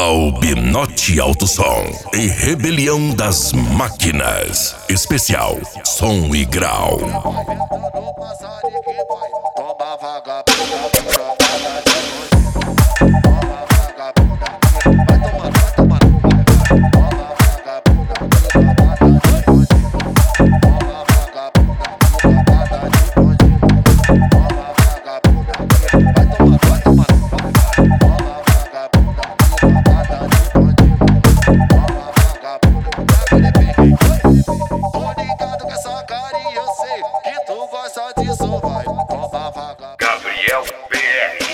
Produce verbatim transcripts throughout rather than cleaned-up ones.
Albinote Alto Som e Rebelião das Máquinas. Especial Som e Grau. Gabriel P R.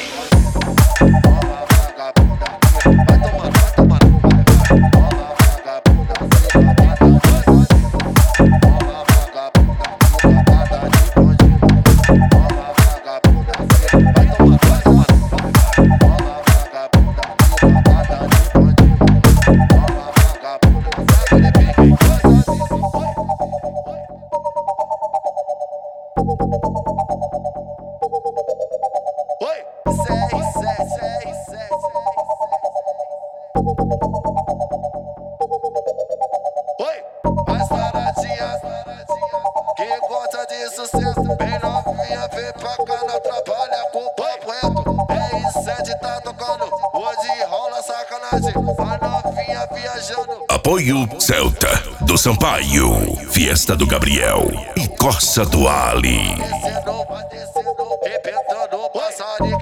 As taradinhas que gosta de sucesso, bem novinha, vem pra cá, não atrapalha com o papo reto. R sete tá tocando, hoje rola sacanagem, a novinha viajando. Apoio Celta do Sampaio, Fiesta do Gabriel e Corsa do Ali. Descendo, vai descendo, arrebentando o passarinho.